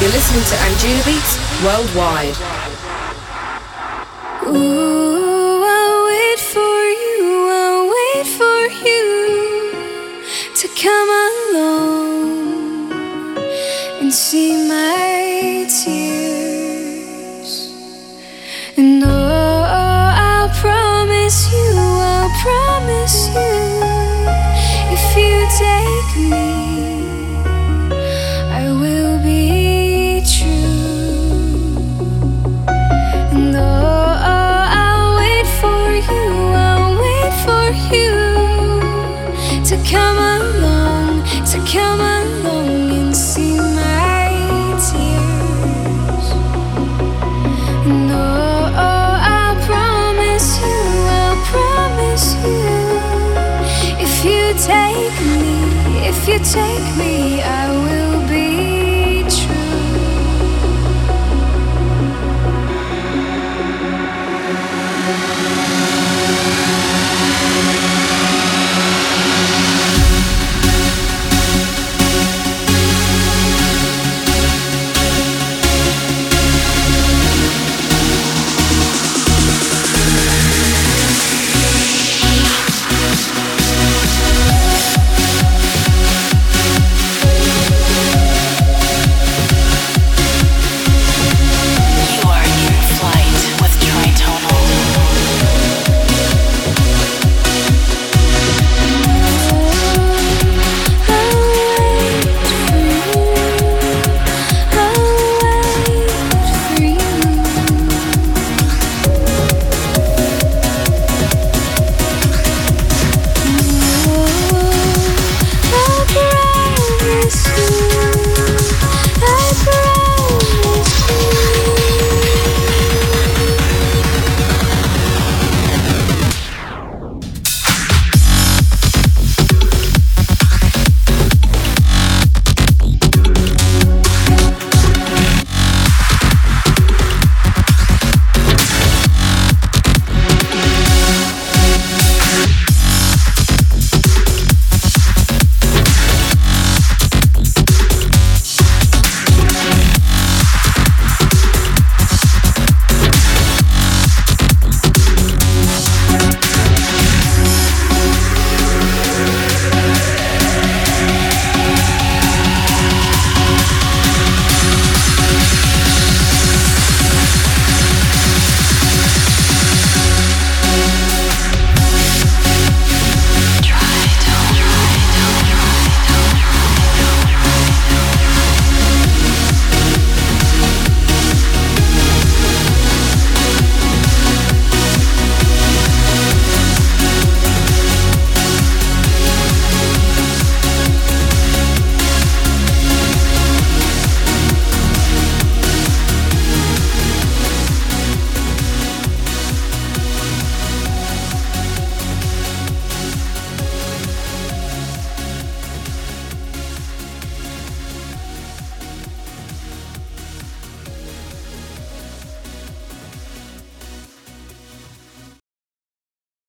You're listening to Anjuna Beats Worldwide. Ooh, I'll wait for you, I'll wait for you to come along and see my tears. And oh, I'll promise you, if you take me, I will be true. And oh, I'll wait for you to come along and see my tears. And oh, I'll promise you, if you take me, I will